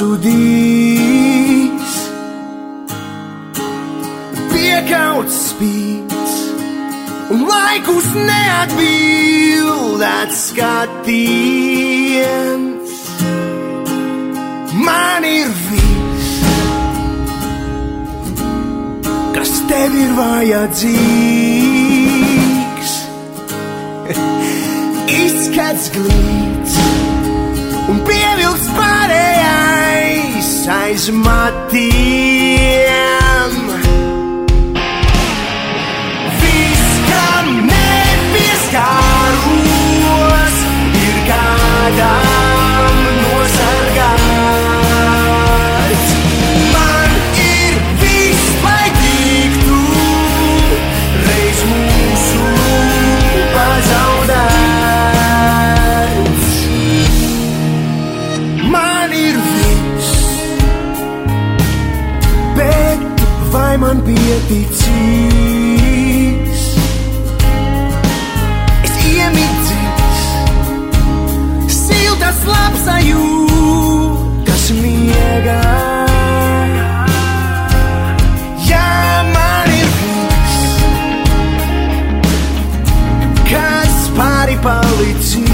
pazudīs, piekauts spīds un laikus neatbildēts skatiens. Man ir viss, kas tev ir vajadzīgs. Izskats glīts un pievilks pārējais aiz matiem. Viss, kam nepieskāros, ir kādām nosargāts. Man ir viss, lai tiktu reiz mūsu pazaudēts. Man ir viss, bet vai man pieticīs? Es iemidzīs, siltas labs sajūtas miegā. Jā, man ir viss, kas pāri palicis.